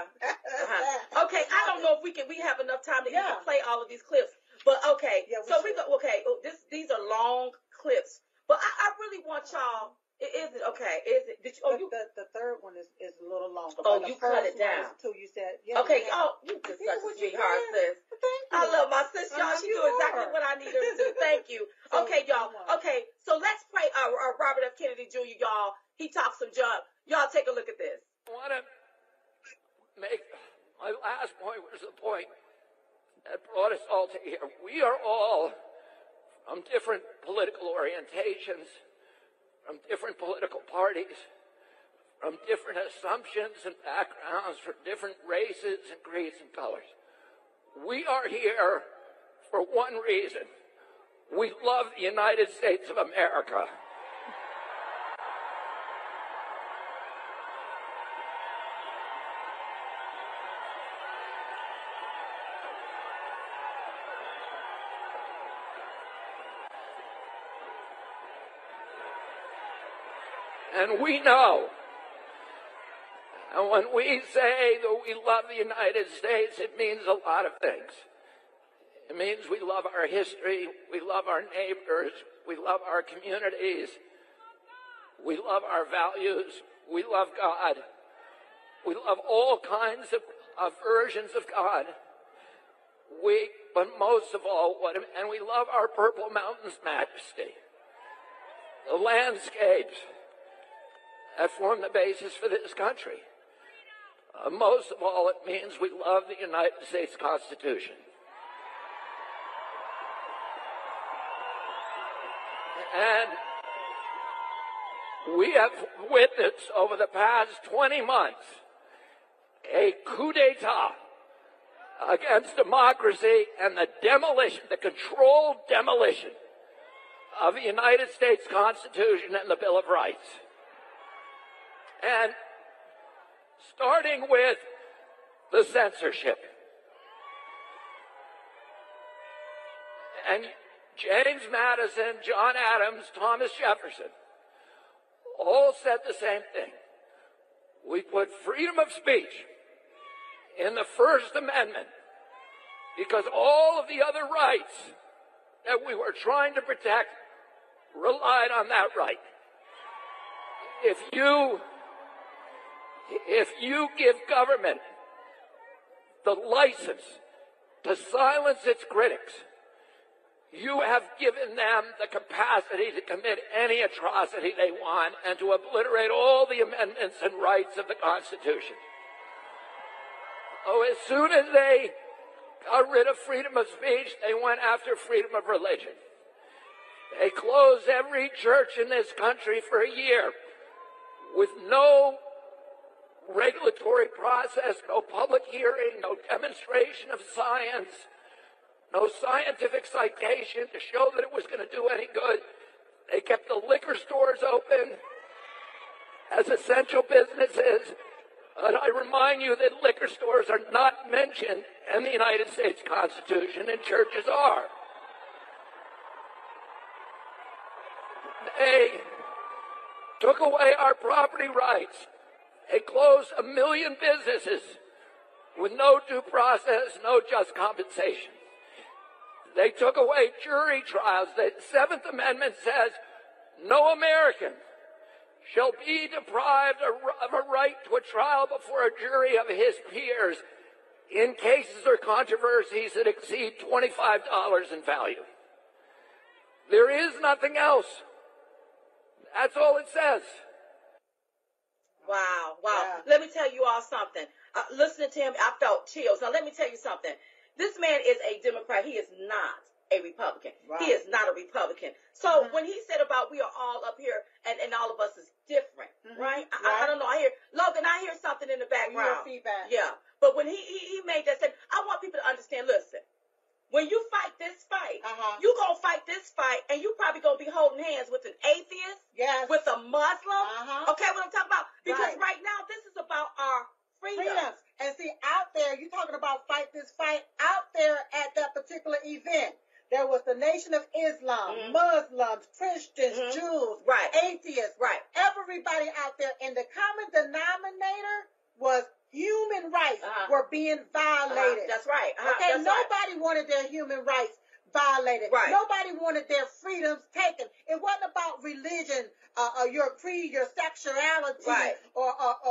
out. Okay, I don't know if we have enough time to even play all of these clips. But okay, so we go. Okay, these are long clips. But I really want y'all. Is it okay? Is it? Did you? The third one is a little longer. Oh, you cut it down. You said, okay. Oh, you just such a sweetheart, sis. I love my sis, y'all. She do exactly what I need her to do. Thank you. Okay, y'all. Okay, so let's play Robert F. Kennedy Jr. Y'all. He talks some junk. Y'all take a look at this. I want to make my last point was the point that brought us all together. We are all from different political orientations, from different political parties, from different assumptions and backgrounds, from different races and creeds and colors. We are here for one reason. We love the United States of America. And we know, and when we say that we love the United States, it means a lot of things. It means we love our history, we love our neighbors, we love our communities, we love our values, we love God, we love all kinds of versions of God. But most of all, and we love our Purple Mountains majesty, the landscapes that form the basis for this country. Most of all, it means we love the United States Constitution. And we have witnessed over the past 20 months a coup d'etat against democracy and the demolition, the controlled demolition of the United States Constitution and the Bill of Rights. And starting with the censorship. And James Madison, John Adams, Thomas Jefferson all said the same thing. We put freedom of speech in the First Amendment because all of the other rights that we were trying to protect relied on that right. If you give government the license to silence its critics, you have given them the capacity to commit any atrocity they want and to obliterate all the amendments and rights of the Constitution. Oh, as soon as they got rid of freedom of speech, they went after freedom of religion. They closed every church in this country for a year with no regulatory process, no public hearing, no demonstration of science, no scientific citation to show that it was going to do any good. They kept the liquor stores open as essential businesses. And I remind you that liquor stores are not mentioned in the United States Constitution, and churches are. They took away our property rights. They closed 1 million businesses with no due process, no just compensation. They took away jury trials. The Seventh Amendment says no American shall be deprived of a right to a trial before a jury of his peers in cases or controversies that exceed $25 in value. There is nothing else. That's all it says. Wow. Yeah. Let me tell you all something. Listening to him, I felt chills. Now, let me tell you something. This man is a Democrat. He is not a Republican. Right. He is not a Republican. So when he said about we are all up here and all of us is different, right? I don't know. I hear, Logan, I hear something in the background. You hear feedback. Yeah. But when he made that statement, I want people to understand, listen, when you fight this fight, you going to fight this fight, and you probably going to be holding hands with an atheist, Yes. with a Muslim. Okay, what I'm talking about? Because Right. right now, this is about our freedom. Freedoms. And see, out there, you're talking about fight this fight. Out there at that particular event, there was the Nation of Islam, Muslims, Christians, Jews, Right. atheists, Right. everybody out there. And the common denominator was human rights were being violated. That's right. Okay, That's nobody wanted their human rights violated. Right. Nobody wanted their freedoms taken. It wasn't about religion, your creed, your sexuality, Right. or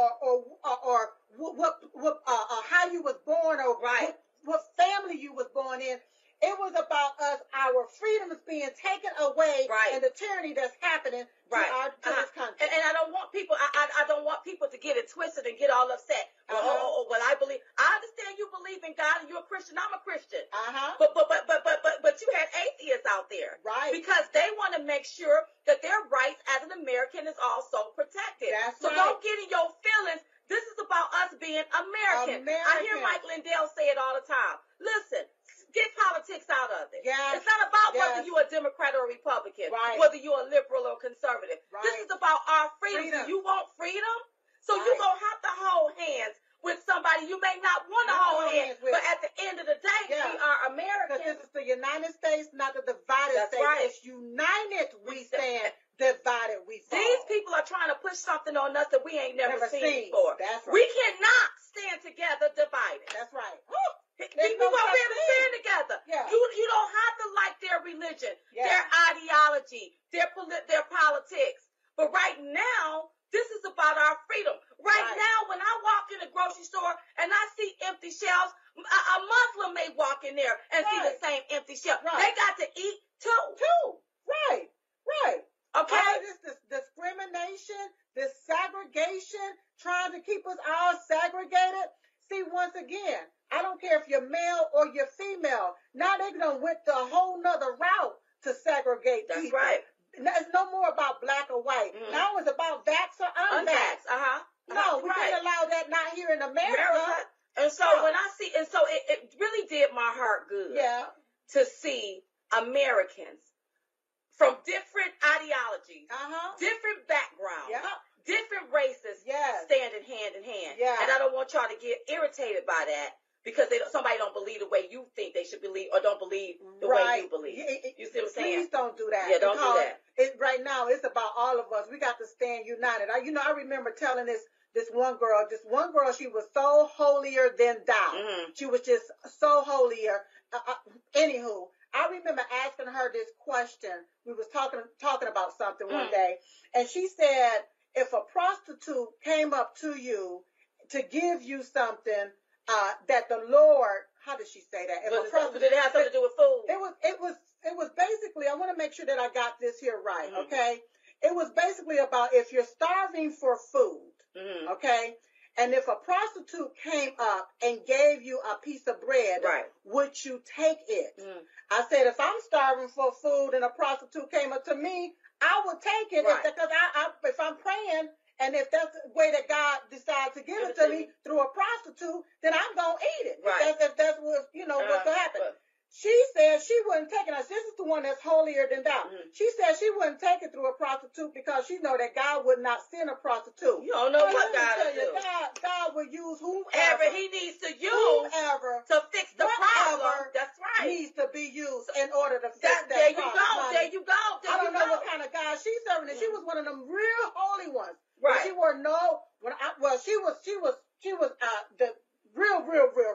how you was born, or Right. what family you was born in. It was about us, our freedoms being taken away, Right. and the tyranny that's happening to this country. And I don't want people. I don't want people to get it twisted and get all upset. Well, I believe. I understand you believe in God and you're a Christian. I'm a Christian. But you had atheists out there, Right. Because they want to make sure that their rights as an American is also protected. That's so right. don't get in your feelings. This is about us being American. I hear Mike Lindell say it all the time. Listen. Get politics out of it. Yes. It's not about whether Yes. you're a Democrat or a Republican, Right. whether you're a liberal or conservative. Right. This is about our freedom. Freedom. You want freedom? So Right. you're going to have to hold hands with somebody you may not want to hold hands with. but at the end of the day, Yeah. we are Because Americans. this is the United States, not the divided That's states. right. It's united we stand, divided we fall. These people are trying to push something on us that we ain't never seen before. That's right. We cannot stand together divided. That's right. We There's no won't be such able to thing. stand together. Yeah. You don't have to like their religion, Yeah. their ideology, their politics. But right now, this is about our freedom. Right now, when I walk in a grocery store and I see empty shelves, a Muslim may walk in there and see the same empty shelf. Right. They got to eat too. Right. Okay? All this discrimination, this segregation, trying to keep us all segregated. See, once again, I don't care if you're male or you're female. Now they done went the whole nother route to segregate That's people. right. It's no more about black or white. Now it's about vax or unvax. No, we can't allow that not here in America. And so when I see, and so it really did my heart good. Yeah. To see Americans from different ideologies, different backgrounds, Yeah. different races, Yes. standing hand in hand. Yeah. And I don't want y'all to get irritated by that because somebody don't believe the way you think they should believe or don't believe the way you believe. You see what I'm saying? Please don't do that. Yeah, don't do because that. Right now, it's about all of us. We got to stand united. I remember telling this one girl, she was so holier than thou. She was just so holier. Anywho, I remember asking her this question. We was talking about something one day, and she said, if a prostitute came up to you to give you something that the Lord, how did she say that? Did it have something to do with food? It was basically, I want to make sure that I got this here right, okay? It was basically about if you're starving for food, okay? And if a prostitute came up and gave you a piece of bread, would you take it? I said, if I'm starving for food and a prostitute came up to me, I would take it because if I'm praying And if that's the way that God decides to give it to me through a prostitute, then I'm going to eat it. Right. If that's what, what's going to happen. She said she wouldn't take it. This is the one that's holier than thou. She said she wouldn't take it through a prostitute because she know that God would not send a prostitute. You don't know what God will do. God will use whoever He needs to use to fix the problem. That's right. Needs to be used in order to fix that there problem. There you go. I don't know what kind of God she's serving. And she was one of them real holy ones. Right. She wore she was the real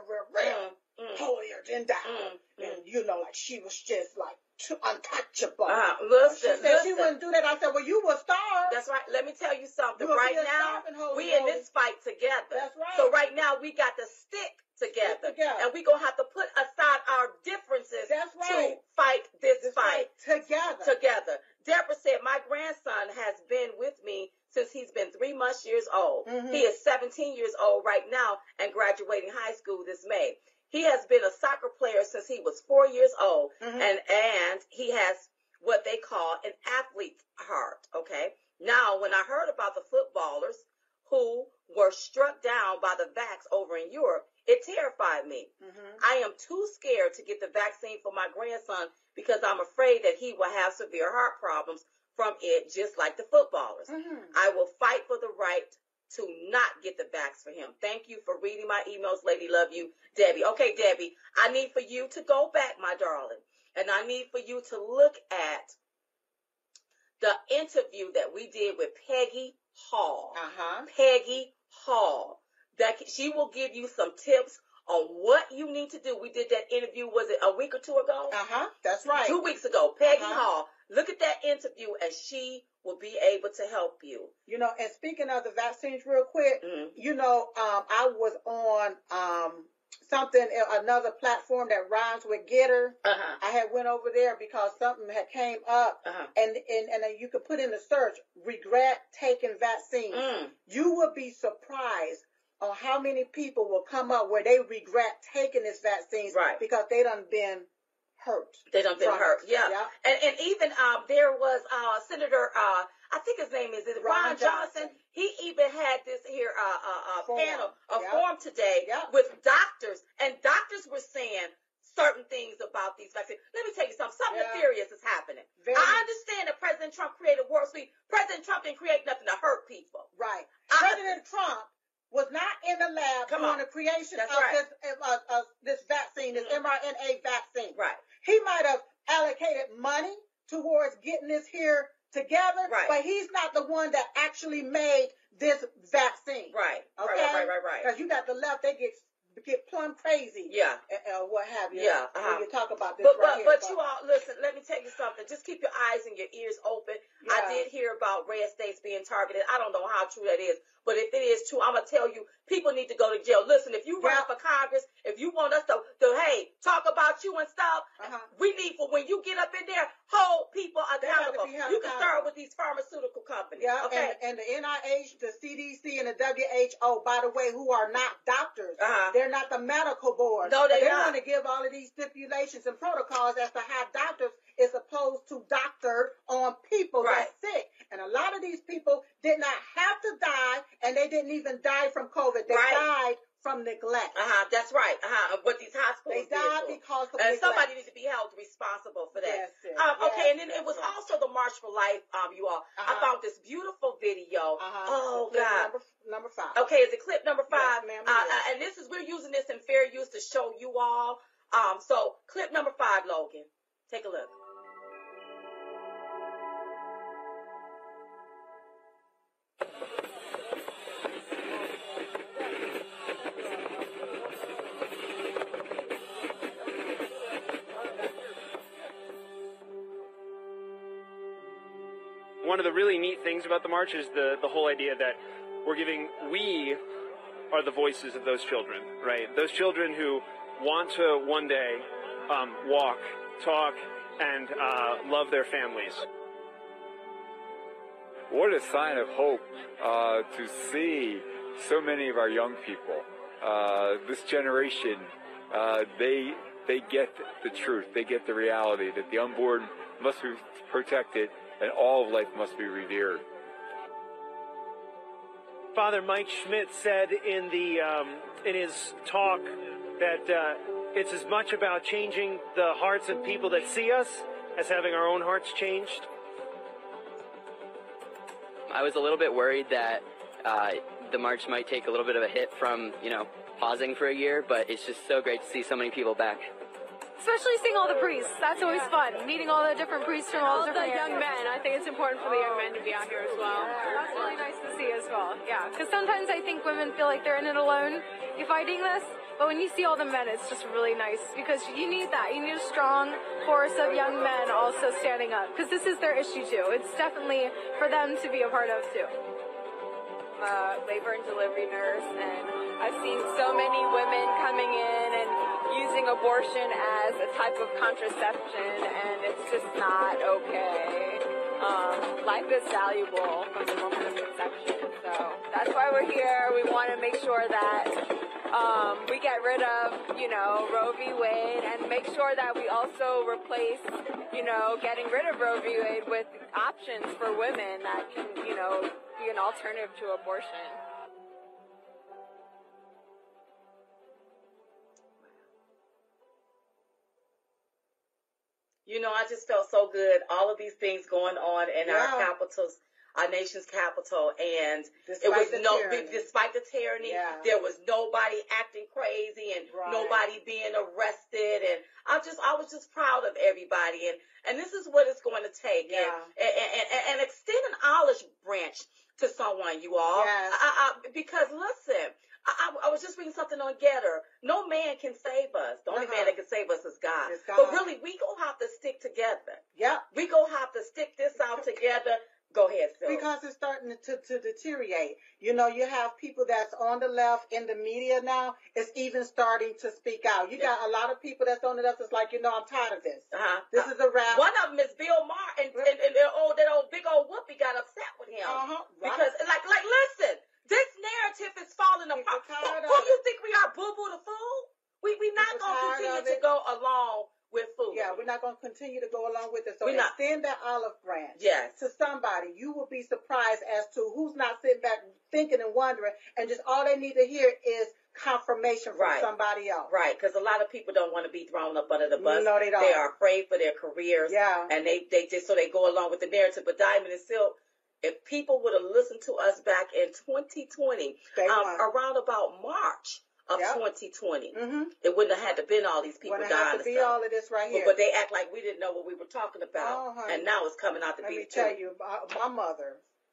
holier than thou. And like she was just like untouchable. Listen. She wouldn't do that. I said, well, you will starve. That's right. Let me tell you something. Right now, we in this fight together. That's right. So right now, we got to stick together. And we're going to have to put aside our differences to fight this fight. Together. Deborah said, my grandson has been with me since he's been 3 years old. He is 17 years old right now and graduating high school this May. He has been a soccer player since he was 4 years old, and he has what they call an athlete's heart, okay? Now, when I heard about the footballers who were struck down by the vax over in Europe, it terrified me. I am too scared to get the vaccine for my grandson because I'm afraid that he will have severe heart problems from it, just like the footballers. I will fight for the right to not get the vax for him. Thank you for reading my emails, lady. Love you, Debbie. Okay, Debbie, I need for you to go back, my darling, and I need for you to look at the interview that we did with Peggy Hall. Peggy Hall. That she will give you some tips on what you need to do. We did that interview, was it a week or two ago? That's right. 2 weeks ago. Peggy Hall. Look at that interview, and she will be able to help you. And speaking of the vaccines real quick, I was on another platform that rhymes with Getter. I had went over there because something had came up, and you could put in the search, regret taking vaccines. You would be surprised on how many people will come up where they regret taking this vaccine because they done been hurt. They done been hurt, yeah. And even there was Senator, I think his name is Ron Johnson. He even had this here panel, forum today with doctors, and doctors were saying certain things about these vaccines. Let me tell you something nefarious is happening. I understand that President Trump created Warp Speed. President Trump didn't create nothing to hurt people. Right. President Trump was not in the lab doing the creation of this vaccine, this mRNA vaccine. Right. He might have allocated money towards getting this here together, but he's not the one that actually made this vaccine. Right. Okay? Right. Because you got the left, they get plumb crazy. Yeah. What have you. Yeah. When you talk about this But you all, listen, let me tell you something. Just keep your eyes and your ears open. Yeah. I did hear about red states being targeted. I don't know how true that is. But if it is true, I'm going to tell you, people need to go to jail. Listen, if you run for Congress, if you want us to hey, talk about you and stuff, we need for when you get up in there, hold people accountable. You can start with these pharmaceutical companies. Yeah, okay? And the NIH, the CDC, and the WHO, by the way, who are not doctors. They're not the medical board. No, they're not. Going to give all of these stipulations and protocols as to how doctors is supposed to doctor on people that's sick. And a lot of these people did not have to die, and they didn't even die from COVID. They died from neglect. That's right. What these hospitals they died because of and neglect. somebody needs to be held responsible for that. Okay, and then it was also the March for Life, you all. I found this beautiful video. Oh, God. Number 5. Okay, is it clip number 5? Yes, ma'am, and this is, we're using this in fair use to show you all. So clip number 5, Logan. Take a look. One of the really neat things about the march is the whole idea that we are the voices of those children, right? Those children who want to one day walk, talk, and love their families. What a sign of hope to see so many of our young people. This generation, they get the truth. They get the reality that the unborn must be protected and all of life must be revered. Father Mike Schmidt said in his talk that it's as much about changing the hearts of people that see us as having our own hearts changed. I was a little bit worried that the march might take a little bit of a hit from, pausing for a year, but it's just so great to see so many people back. Especially seeing all the priests. That's always fun. Meeting all the different priests from all the different young men. I think it's important for the young men to be out here as well. That's really nice to see as well. Yeah, because sometimes I think women feel like they're in it alone fighting this, but when you see all the men, it's just really nice because you need that. You need a strong chorus of young men also standing up because this is their issue too. It's definitely for them to be a part of too. Labor and delivery nurse, and I've seen so many women coming in and using abortion as a type of contraception, and it's just not okay. Life is valuable from the moment of conception, so that's why we're here. We want to make sure that we get rid of, Roe v. Wade, and make sure that we also replace, getting rid of Roe v. Wade with options for women that can, be an alternative to abortion. I just felt so good. All of these things going on in our capitals, our nation's capital, and despite the tyranny, there was nobody acting crazy and nobody being arrested, and I was just proud of everybody, and this is what it's going to take, and extend an olive branch to someone, you all, because listen. I was just reading something on Getter. No man can save us. The only man that can save us is God. But really, we gonna have to stick together. Yeah. We gonna have to stick this out together. Go ahead, Phil. Because it's starting to deteriorate. You have people that's on the left in the media now. It's even starting to speak out. You got a lot of people that's on the left that's like, I'm tired of this. This is a wrap. One of them is Bill Maher, and that old big old whoopie got upset with him. Because, listen. This narrative is falling apart. Who you think we are, Boo Boo the Fool? We're not going to continue to go along with food. Yeah, we're not going to continue to go along with it. So extend that olive branch to somebody. You will be surprised as to who's not sitting back thinking and wondering, and just all they need to hear is confirmation from somebody else. Right, because a lot of people don't want to be thrown up under the bus. No, they don't. They are afraid for their careers. Yeah. And they just go along with the narrative. But Diamond and Silk, if people would have listened to us back in 2020, around about March of 2020, it wouldn't have had to been all these people dying. Wouldn't have to be all of this right here. But they act like we didn't know what we were talking about, and now it's coming out to be the truth. Let me tell you, my mother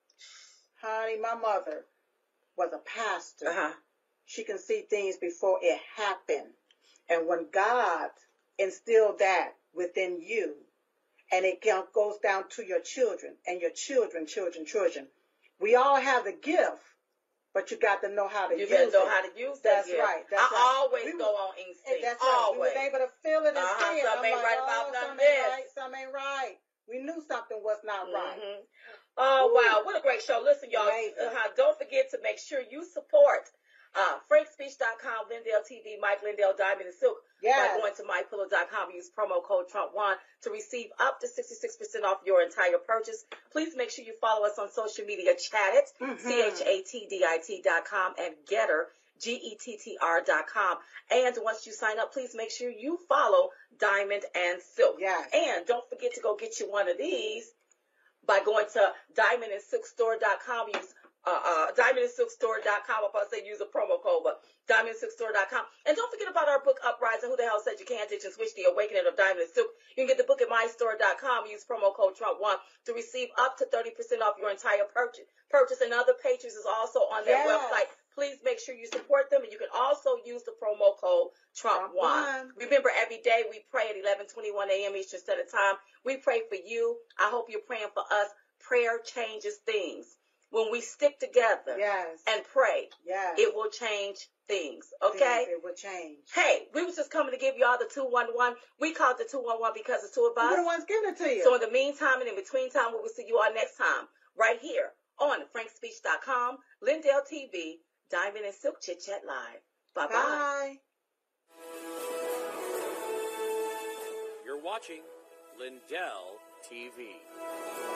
was a pastor. She can see things before it happened, and when God instilled that within you, and it goes down to your children and your children. We all have the gift, but you got to know how to use it. You got to know how to use that. That's right. I always go on instinct. That's right. We were able to feel it and see it. Something ain't right about none of this. Something ain't right. We knew something was not right. Oh, wow. What a great show. Listen, y'all, don't forget to make sure you support FrankSpeech.com, Lindell TV, Mike Lindell, Diamond and Silk. By going to MyPillow.com, use promo code Trump1 to receive up to 66% off your entire purchase. Please make sure you follow us on social media, Chattit, ChatDit.com, and Getter, GETTR.com. And once you sign up, please make sure you follow Diamond and Silk. Yes. And don't forget to go get you one of these by going to DiamondandSilkStore.com. Use DiamondandSilkStore.com. I'll say use a promo code, but DiamondandSilkStore.com. And don't forget about our book, Uprising, Who the Hell Said You Can't Ditch and Switch, The Awakening of Diamond and Silk. You can get the book at MyStore.com. Use promo code Trump1 to receive up to 30% off your entire purchase. And other pages is also on their website. Please make sure you support them, and you can also use the promo code Trump1. Remember, every day we pray at 11:21 a.m. Eastern Standard Time. We pray for you. I hope you're praying for us. Prayer changes things. When we stick together and pray, it will change things, okay? It will change. Hey, we was just coming to give you all the 211. We called the 211 because it's two of us. We're the ones giving it to you. So in the meantime and in between time, we will see you all next time, right here on FrankSpeech.com, Lindell TV, Diamond and Silk Chit Chat Live. Bye-bye. Bye. You're watching Lindell TV.